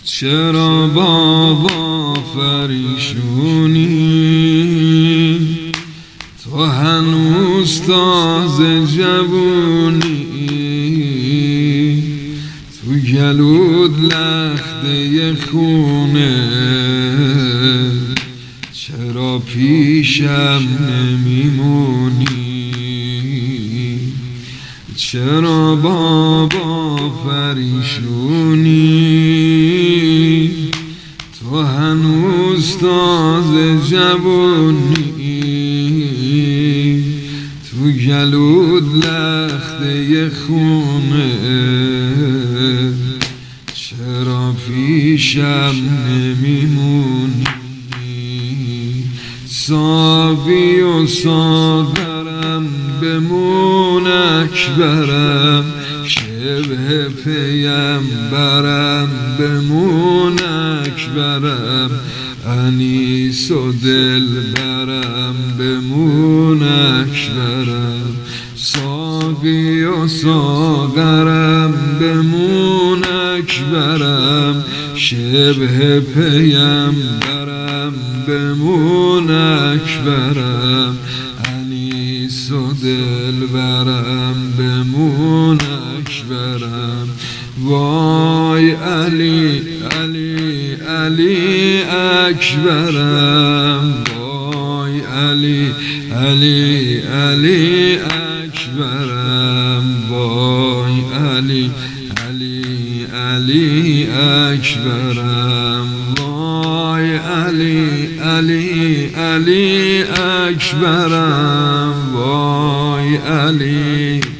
چرا بابا پریشونی؟ تو هنوز تازه جوونی، تو گلود لخته خونه، چرا پیشم نمیمونی؟ چرا بابا پریشونی؟ تو هنوز تازه جوونی، تو گلود لخته خونه، چرا پیشم نمیمونی؟ ساقی و ساغرم بمونک برم، شبه پیمبرم بمونک برم، انیس و دل برم بمونک برم. ساقی و ساغرم بمونک برم، شبه پیمبرم بمونک برم، انیس و دل برم بمونک برم. وای علی علی علی اکبرم، وای علی علی علی اکبرم، وای علی علی علی اکبرم، وای علی علی علی اکبرم، وای علی